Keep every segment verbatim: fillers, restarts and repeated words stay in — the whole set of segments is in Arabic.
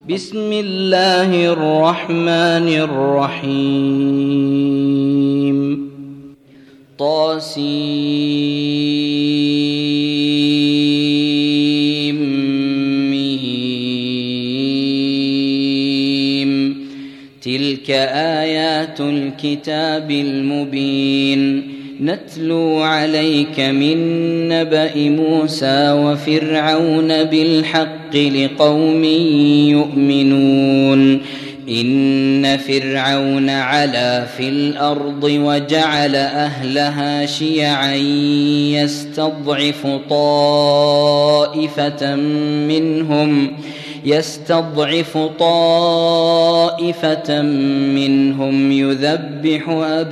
بسم الله الرحمن الرحيم. طاسيم ميم. تلك آيات الكتاب المبين نتلو عليك من نبأ موسى وفرعون بالحق لقوم يؤمنون. إن فرعون علا في الأرض وجعل أهلها شيعا يستضعف طائفة منهم يستضعف طائفة منهم يذبح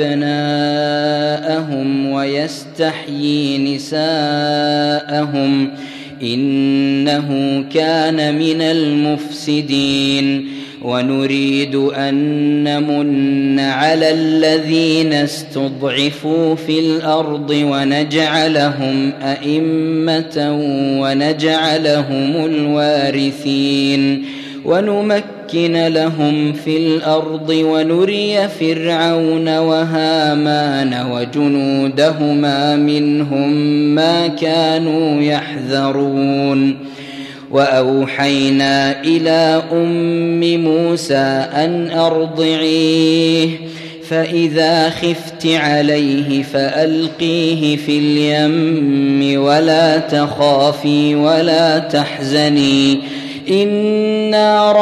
أبناءهم ويستحيي نساءهم إنه كان من المفسدين. ونريد أن نمن على الذين استضعفوا في الأرض ونجعلهم أئمة ونجعلهم الوارثين ونمكن لهم في الأرض ونري فرعون وهامان وجنودهما منهم ما كانوا يحذرون. وأوحينا إلى أم موسى أن أرضعيه فإذا خفت عليه فألقيه في اليم ولا تخافي ولا تحزني إنا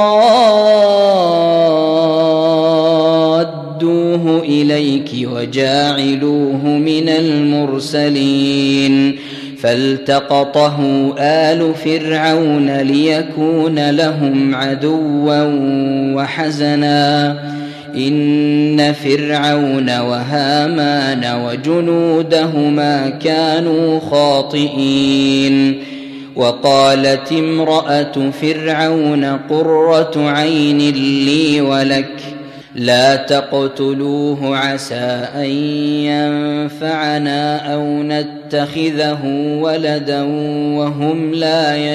رادوه إليك وجاعلوه من المرسلين. فالتقطه آل فرعون ليكون لهم عدوا وحزنا إن فرعون وهامان وجنودهما كانوا خاطئين. وقالت امرأة فرعون قرة عين لي ولك لا تقتلوه عسى أن ينفعنا أو نتخذه ولدا وهم لا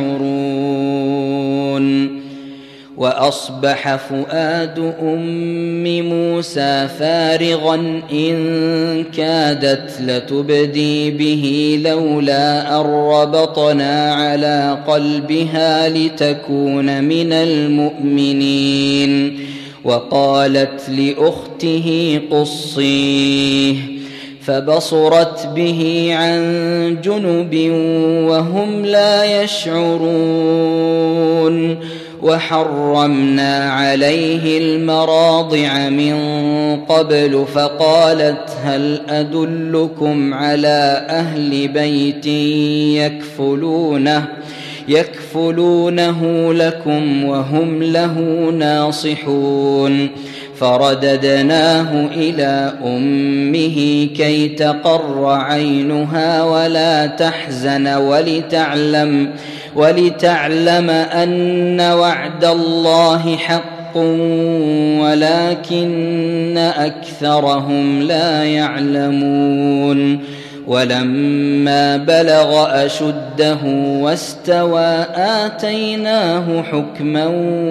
يشعرون. وأصبح فؤاد أم موسى فارغا إن كادت لتبدي به لولا أن ربطنا على قلبها لتكون من المؤمنين. وقالت لأخته قصيه فبصرت به عن جنب وهم لا يشعرون. وحرمنا عليه المراضع من قبل فقالت هل أدلكم على أهل بيت يكفلونه يكفلونه لكم وهم له ناصحون. فرددناه إلى أمه كي تقر عينها ولا تحزن ولتعلم ولتعلم أن وعد الله حق ولكن أكثرهم لا يعلمون. ولما بلغ أشده واستوى آتيناه حكما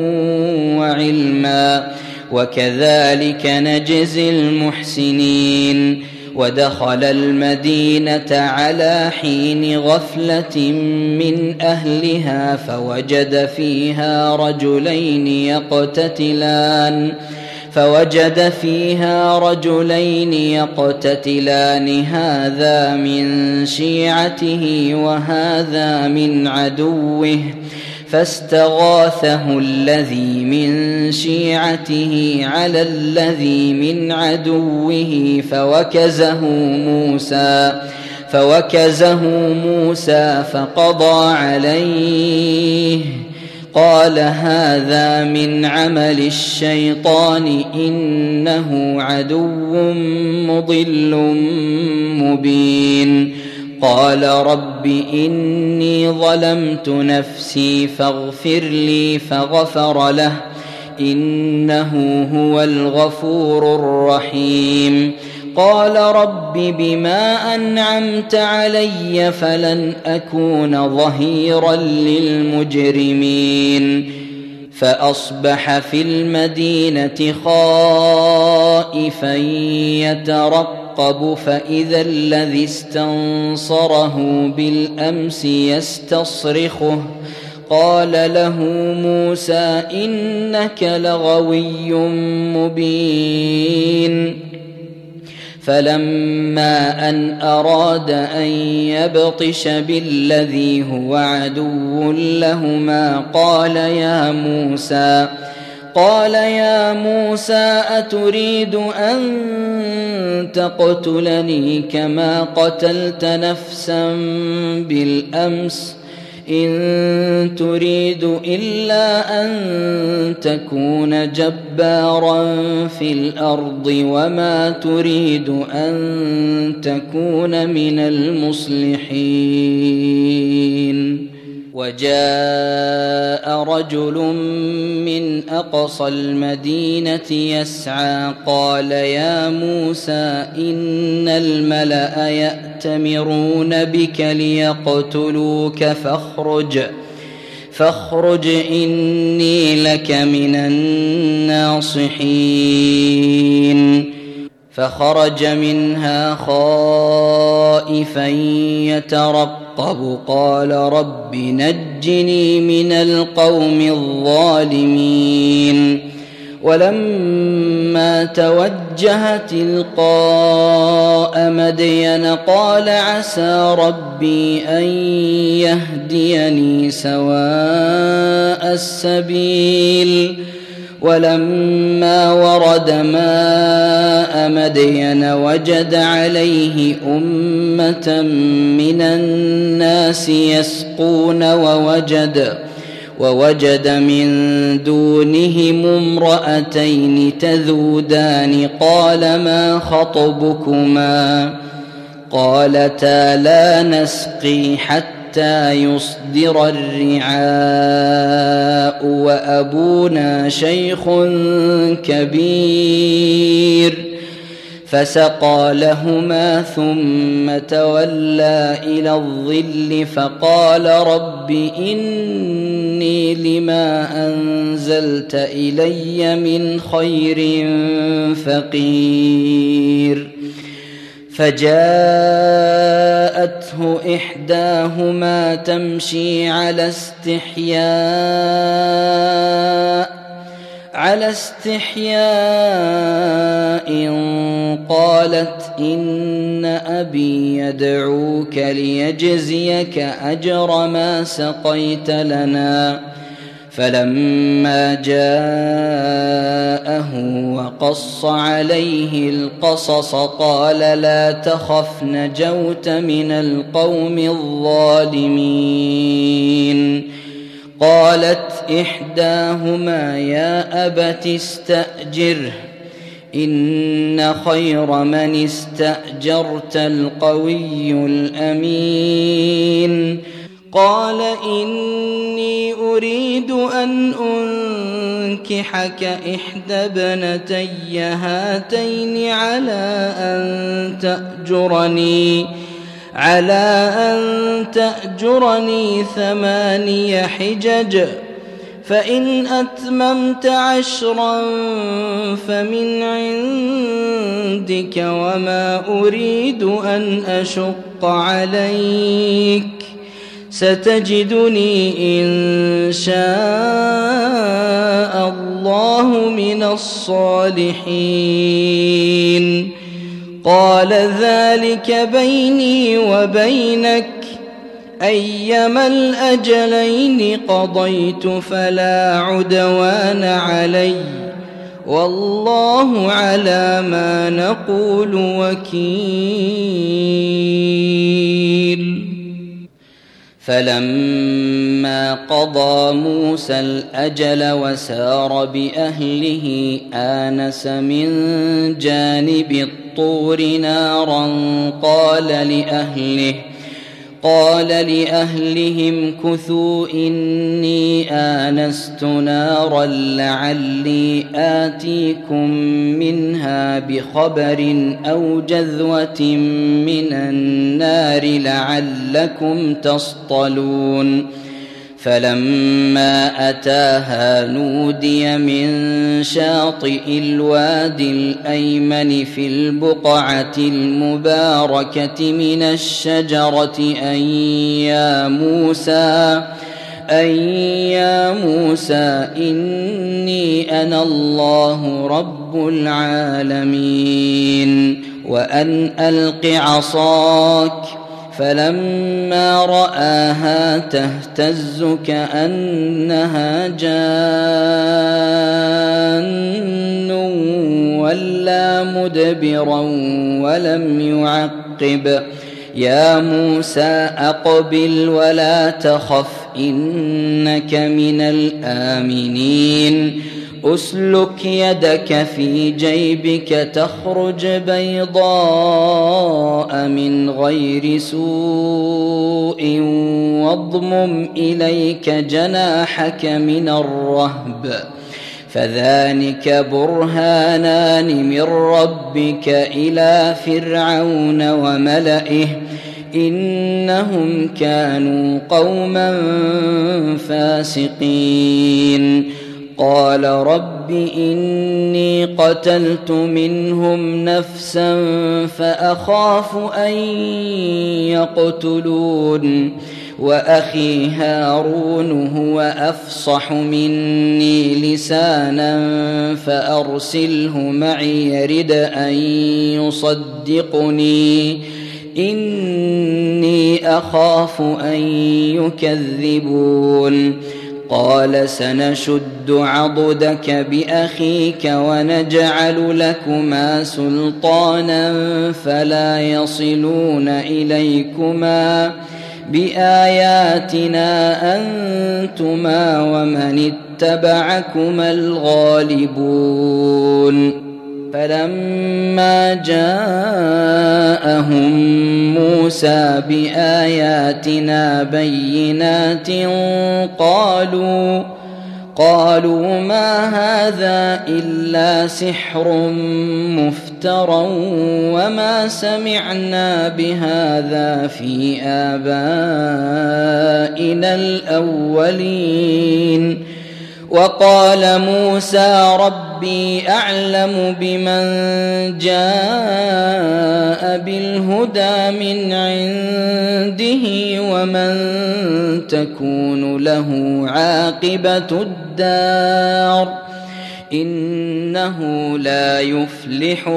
وعلما وكذلك نجزي المحسنين. ودخل المدينة على حين غفلة من أهلها فوجد فيها رجلين يقتتلان فوجد فيها رجلين يقتتلان هذا من شيعته وهذا من عدوه فاستغاثه الذي من شيعته على الذي من عدوه فوكزه موسى فوكزه موسى فقضى عليه قال هذا من عمل الشيطان إنه عدو مضل مبين. قال رب إني ظلمت نفسي فاغفر لي فغفر له إنه هو الغفور الرحيم. قال رب بما أنعمت علي فلن أكون ظهيرا للمجرمين فأصبح في المدينة خائفا يترقب فإذا الذي استنصره بالأمس يستصرخه قال له موسى إنك لغوي مبين. فلما أن أراد أن يبطش بالذي هو عدو لهما قال يا موسى قال يا موسى أتريد أن تقتلني كما قتلت نفسا بالأمس إن تريد إلا أن تكون جبارا في الأرض وما تريد أن تكون من المصلحين. وجاء رجل من أقصى المدينة يسعى قال يا موسى إن الملأ يأتمرون بك ليقتلوك فاخرج فاخرج إني لك من الناصحين. فخرج منها خائفا يترقب قال رب نجني من القوم الظالمين. ولما توجه تلقاء مدين قال عسى ربي أن يهديني سواء السبيل. ولما ورد ماء مدين وجد عليه أمة من الناس يسقون ووجد ووجد من دونهم امرأتين تذودان قال ما خطبكما قالتا لا نسقي حتى يصدر الرعاء وأبونا شيخ كبير. فسقى لهما ثم تولى إلى الظل فقال رب إني لما أنزلت إلي من خير فقير. فجاءته إحداهما تمشي على استحياء على استحياء قالت إن أبي يدعوك ليجزيك أجر ما سقيت لنا. فلما جاءه وقص عليه القصص قال لا تخف نجوت من القوم الظالمين. قالت إحداهما يا أبت استأجره إن خير من استأجرت القوي الأمين. قال إني أريد أن أنكحك إحدى ابنتي هاتين على أن تأجرني على أن تأجرني ثماني حجج فإن أتممت عشرا فمن عندك وما أريد أن أشق عليك ستجدني إن شاء الله من الصالحين. قال ذلك بيني وبينك أيما الأجلين قضيت فلا عدوان علي والله على ما نقول وكيل. فلما قضى موسى الأجل وسار بأهله آنس من جانب الطور نارا قال لأهله قال لأهلهم كثوا إني آنست نارا لعلي آتيكم منها بخبر أو جذوة من النار لعلكم تصطلون. فلما أتاها نودي من شاطئ الوادي الأيمن في البقعة المباركة من الشجرة أن يا موسى أن يا موسى إني أنا الله رب العالمين وأن ألق عصاك. فلما رآها تهتز كأنها جان ولا مدبرا ولم يعقب. يا موسى أقبل ولا تخف إنك من الآمنين. أسلك يدك في جيبك تخرج بيضاء من غير سوء واضمم إليك جناحك من الرهب فذلك برهانان من ربك إلى فرعون وملئه إنهم كانوا قوما فاسقين. قال رب إني قتلت منهم نفسا فأخاف أن يقتلون وأخي هارون هو أفصح مني لسانا فأرسله معي يرد أن يصدقني إني أخاف أن يكذبون. قال سنشد عضدك بأخيك ونجعل لكما سلطانا فلا يصلون إليكما بآياتنا أنتما ومن اتبعكما الغالبون. فلما جاءهم موسى بآياتنا بينات قالوا قالوا ما هذا إلا سحر مفترى وما سمعنا بهذا في آبائنا الأولين. وقال موسى ربي أعلم بمن جاء بالهدى من عنده ومن تكون له عاقبة الدار إنه لا يفلح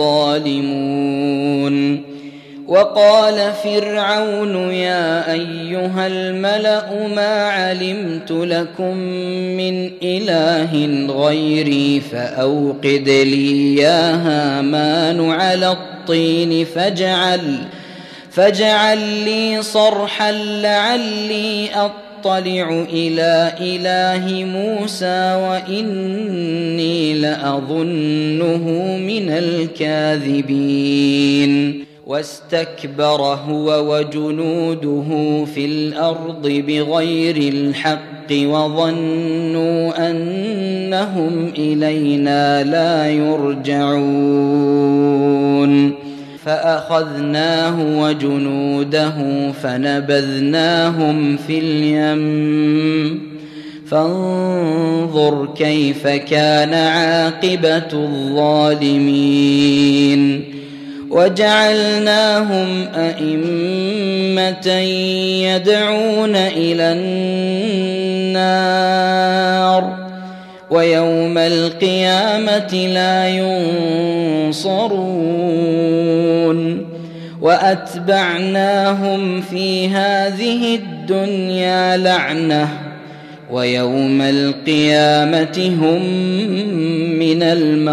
الظالمون. وقال فرعون يا أيها الملأ ما علمت لكم من إله غيري فأوقد لي يا هامان على الطين فاجعل فاجعل لي صرحا لعلي أطلع إلى إله موسى وإني لأظنه من الكاذبين. واستكبر هو وجنوده في الأرض بغير الحق وظنوا أنهم إلينا لا يرجعون. فأخذناه وجنوده فنبذناهم في اليم فانظر كيف كان عاقبة الظالمين. وجعلناهم أئمة يدعون إلى النار ويوم القيامة لا ينصرون. وأتبعناهم في هذه الدنيا لعنة ويوم القيامة هم من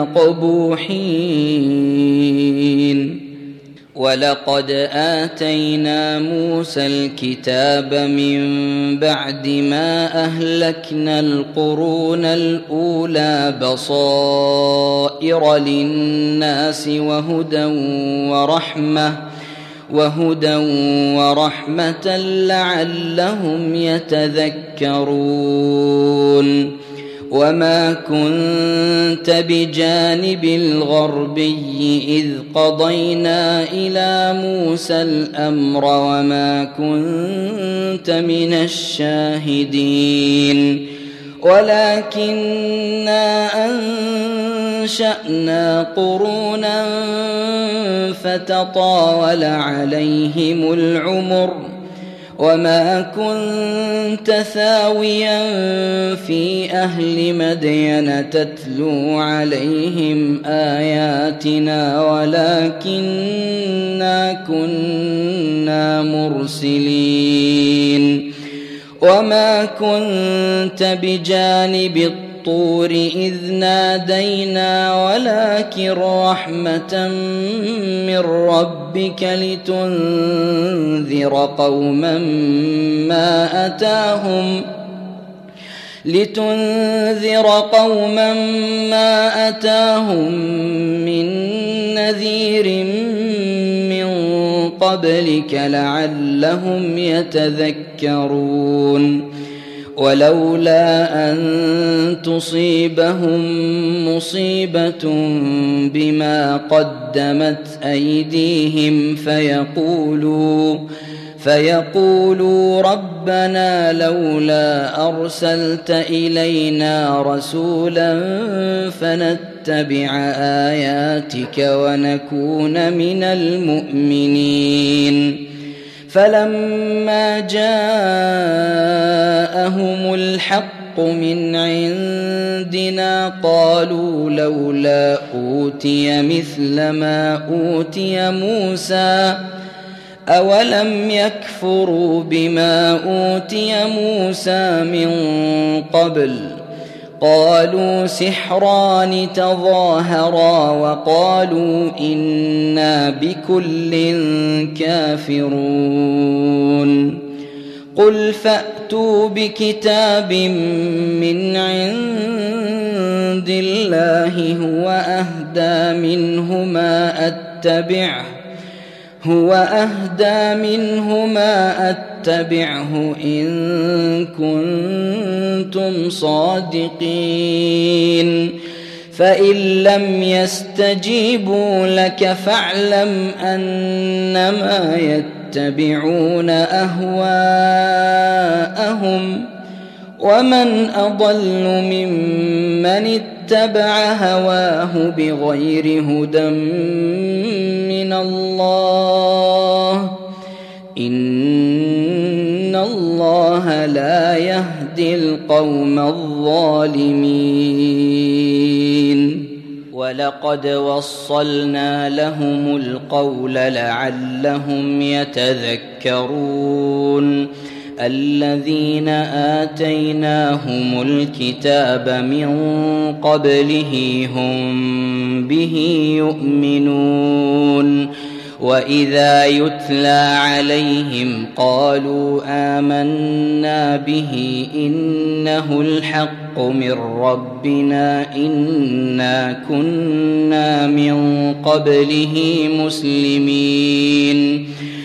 المقبوحين. ولقد آتينا موسى الكتاب من بعد ما أهلكنا القرون الأولى بصائر للناس وهدى ورحمة وهدى ورحمة لعلهم يتذكرون. وما كنت بجانب الغربي إذ قضينا إلى موسى الأمر وما كنت من الشاهدين ولكننا أنشأنا قرونا فتطاول عليهم العمر وما كنت ثاويا في أهل مدين تتلو عليهم آياتنا ولكننا كنا مرسلين وما كنت بجانب الطور إذ نادينا ولكن رحمة من ربك لتنذر قوما ما أتاهم لتنذر قوما ما أتاهم من نذير من قبلك لعلهم يتذكرون ولولا أن تصيبهم مصيبة بما قدمت أيديهم فيقولوا فيقولوا ربنا لولا أرسلت إلينا رسولا فنتبع آياتك ونكون من المؤمنين فلما جاءهم الحق من عندنا قالوا لولا أوتي مثل ما أوتي موسى أولم يكفروا بما أوتي موسى من قبل قالوا سحران تظاهرا وقالوا إنا بكل كافرون قل فأتوا بكتاب من عند الله هو أهدى منه ما أتبعه هو أهدى منه ما أتبعه إن كنتم صادقين فإن لم يستجيبوا لك فاعلم أنما يتبعون أهواءهم ومن أضل ممن اتبع هواه بغير هدى من الله إن الله لا يهدي القوم الظالمين ولقد وصلنا لهم القول لعلهم يتذكرون الذين آتيناهم الكتاب من قبله هم به يؤمنون وإذا يتلى عليهم قالوا آمنا به إنه الحق من ربنا إنا كنا من قبله مسلمين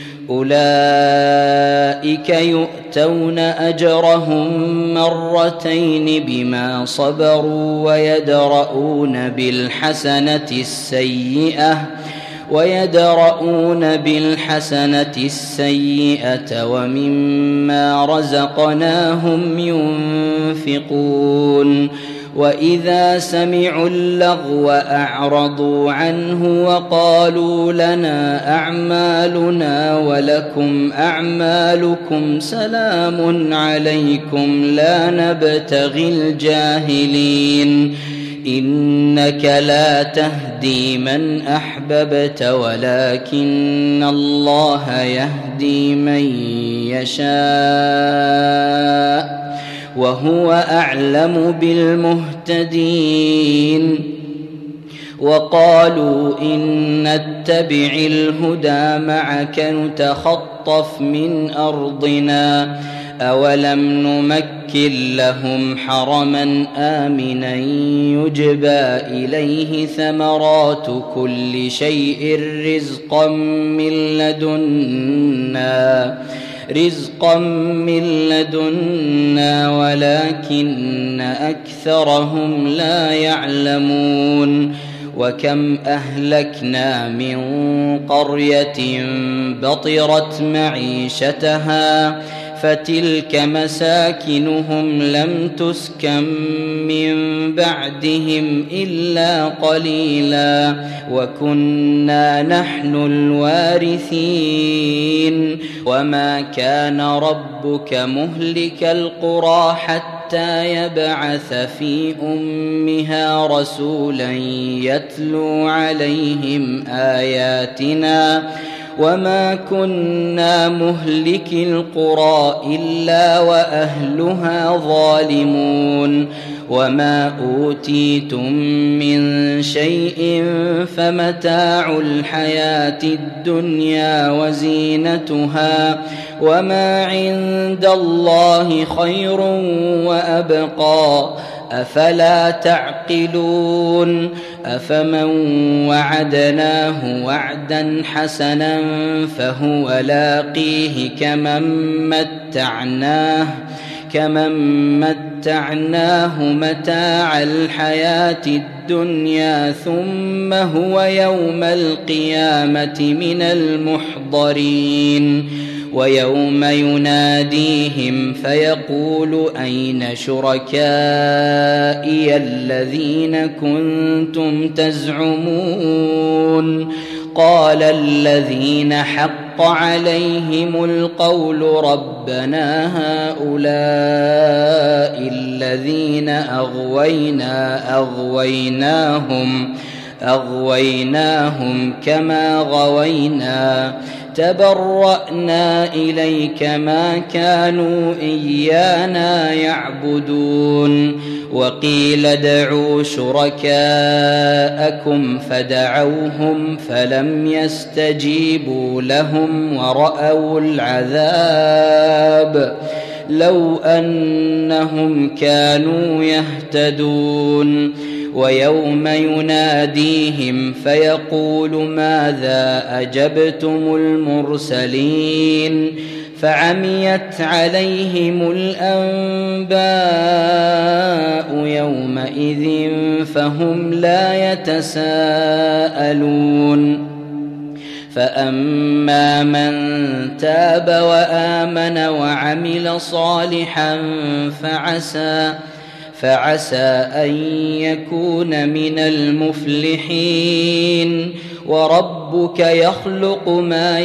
أولئك يؤتون أجرهم مرتين بما صبروا ويدرؤون بالحسنة السيئة ويدرؤون بالحسنة السيئة ومما رزقناهم ينفقون وإذا سمعوا اللغو أعرضوا عنه وقالوا لنا أعمالنا ولكم أعمالكم سلام عليكم لا نبتغي الجاهلين إنك لا تهدي من أحببت ولكن الله يهدي من يشاء وهو أعلم بالمهتدين وقالوا إن نتبع الهدى معك نتخطف من أرضنا أولم نمكن لهم حرما آمنا يجبى إليه ثمرات كل شيء رزقا من لدنا رزقا من لدنا ولكن أكثرهم لا يعلمون وكم أهلكنا من قرية بطرت معيشتها فتلك مساكنهم لم تسكن من بعدهم إلا قليلا وكنا نحن الوارثين وما كان ربك مهلك القرى حتى يبعث في أمها رسولا يتلو عليهم آياتنا وما كنا مهلك القرى إلا وأهلها ظالمون وما أوتيتم من شيء فمتاع الحياة الدنيا وزينتها وما عند الله خير وأبقى أفلا تعقلون أفمن وعدناه وعدا حسنا فهو لاقيه كمن متعناه كمن متعناه متاع الحياة الدنيا ثم هو يوم القيامة من المحضرين ويوم يناديهم فيقول أين شركائي الذين كنتم تزعمون قال الذين حق عليهم القول ربنا هؤلاء الذين أغوينا أغويناهم أغويناهم كما غوينا تبرأنا إليك ما كانوا إيانا يعبدون وقيل ادعوا شركاءكم فدعوهم فلم يستجيبوا لهم ورأوا العذاب لو أنهم كانوا يهتدون ويوم يناديهم فيقول ماذا أجبتم المرسلين فعميت عليهم الأنباء يومئذ فهم لا يتساءلون فأما من تاب وآمن وعمل صالحا فعسى فعسى أن يكون من المفلحين وربك يخلق ما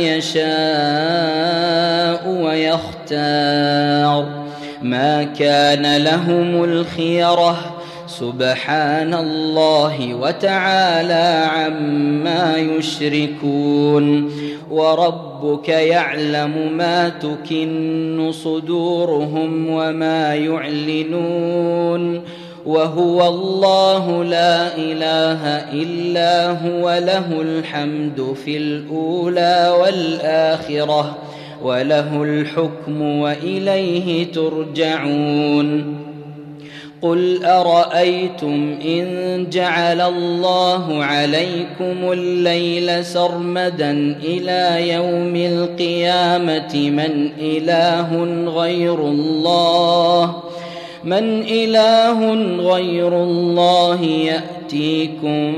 يشاء ويختار ما كان لهم الخيرة سبحان الله وتعالى عما يشركون وربك يعلم ما تكن صدورهم وما يعلنون وهو الله لا إله إلا هو له الحمد في الأولى والآخرة وله الحكم وإليه ترجعون قل أرأيتم إن جعل الله عليكم الليل سرمدا إلى يوم القيامة من إله غير الله من إله غير الله يأتيكم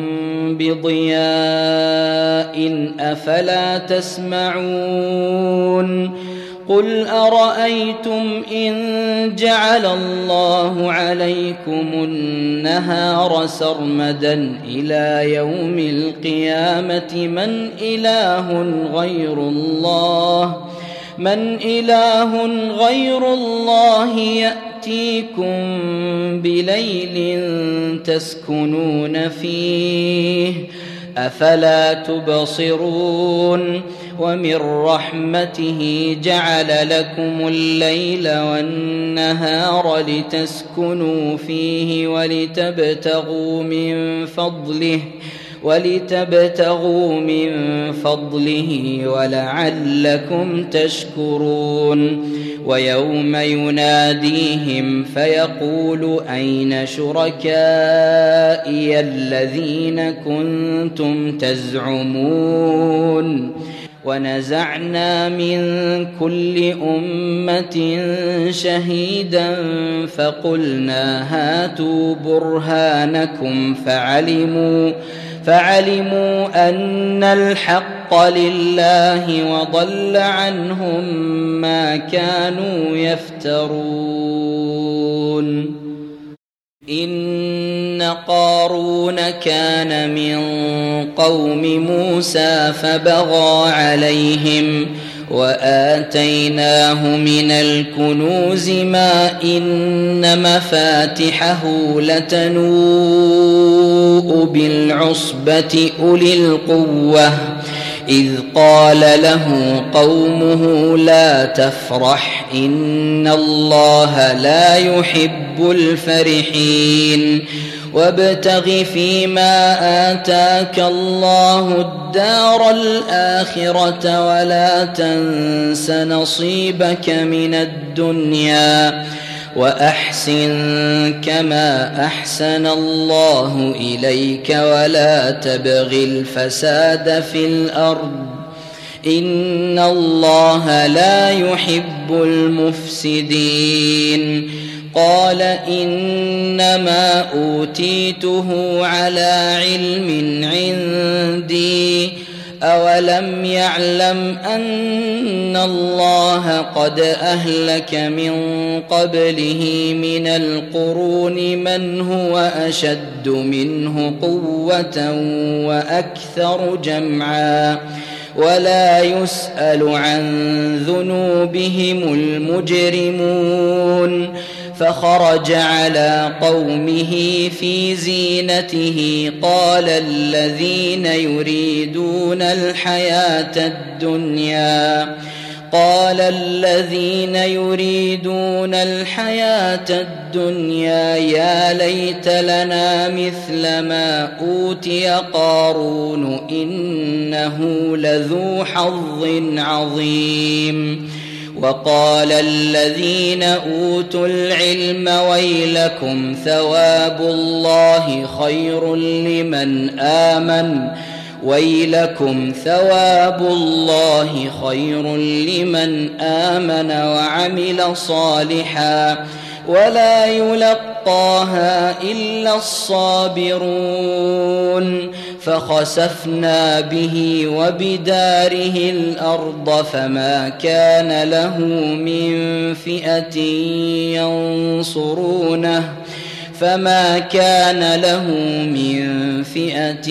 بضياء أفلا تسمعون قل أرأيتم إن جعل الله عليكم النهار سرمدا إلى يوم القيامة من إله غير الله من إله غير الله يأتيكم بليل تسكنون فيه أفلا تبصرون ومن رحمته جعل لكم الليل والنهار لتسكنوا فيه ولتبتغوا من فضله ولتبتغوا من فضله ولعلكم تشكرون ويوم يناديهم فيقول أين شركائي الذين كنتم تزعمون ونزعنا من كل أمة شهيدا فقلنا هاتوا برهانكم فعلموا فعلموا أن الحق لله وضل عنهم ما كانوا يفترون. إن قارون كان من قوم موسى فبغى عليهم وآتيناه من الكنوز ما إن مفاتحه لتنوء بالعصبة أولي القوة إذ قال له قومه لا تفرح إن الله لا يحب الفرحين وابتغ فيما آتاك الله الدار الآخرة ولا تنس نصيبك من الدنيا وأحسن كما أحسن الله إليك ولا تبغ الفساد في الأرض إن الله لا يحب المفسدين. قال إنما أوتيته على علم عندي أولم يعلم أن الله قد أهلك من قبله من القرون من هو أشد منه قوة وأكثر جمعا ولا يسأل عن ذنوبهم المجرمون. فخرج على قومه في زينته قال الذين يريدون الحياة الدنيا قال الذين يريدون الحياة الدنيا يا ليت لنا مثل ما أوتي قارون إنه لذو حظ عظيم. وقال الذين أوتوا العلم ويلكم ثواب الله خير لمن آمن ويلكم ثواب الله خير لمن آمن وعمل صالحا ولا يلقاها إلا الصابرون. فخسفنا به وبداره الأرض فما كان له من فئة ينصرونه فما كان له من فئة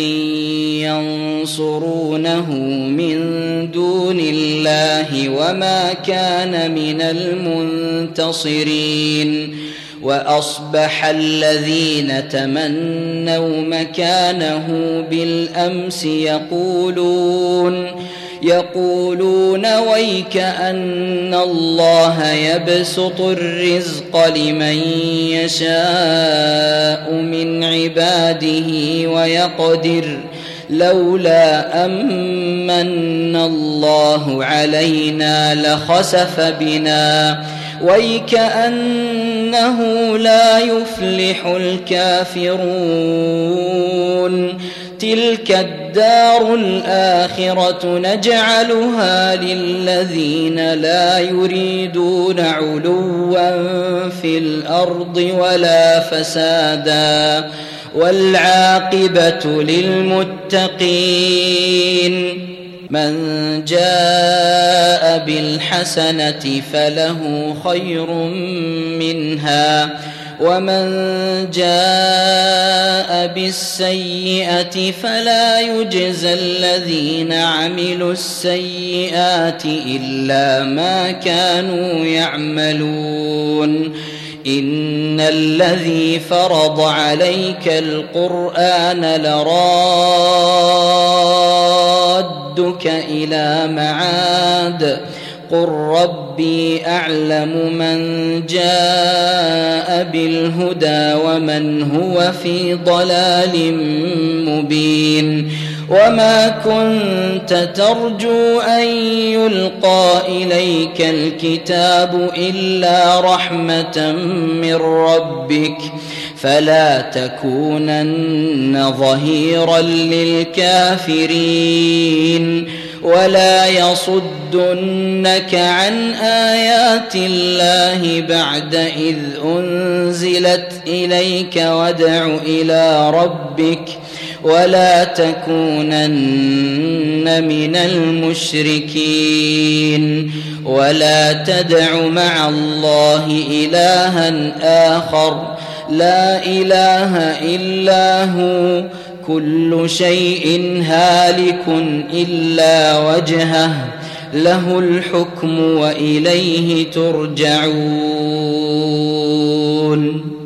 ينصرونه من دون الله وما كان من المنتصرين. وأصبح الذين تمنوا مكانه بالأمس يقولون يقولون ويك أن الله يبسط الرزق لمن يشاء من عباده ويقدر لولا أمن الله علينا لخسف بنا ويكأنه لا يفلح الكافرون. تلك الدار الآخرة نجعلها للذين لا يريدون علوا في الأرض ولا فسادا والعاقبة للمتقين. من جاء بالحسنة فله خير منها ومن جاء بالسيئة فلا يجزى الذين عملوا السيئات إلا ما كانوا يعملون. إن الذي فرض عليك القرآن لرادك إلى معاد قل ربي أعلم من جاء بالهدى ومن هو في ضلال مبين. وما كنت ترجو أن يلقى إليك الكتاب إلا رحمة من ربك فلا تكونن ظهيرا للكافرين. ولا يصدنك عن آيات الله بعد إذ أنزلت إليك وادع إلى ربك ولا تكونن من المشركين ولا تدع مع الله إلها آخر لا إله إلا هو كل شيء هالك إلا وجهه له الحكم وإليه ترجعون.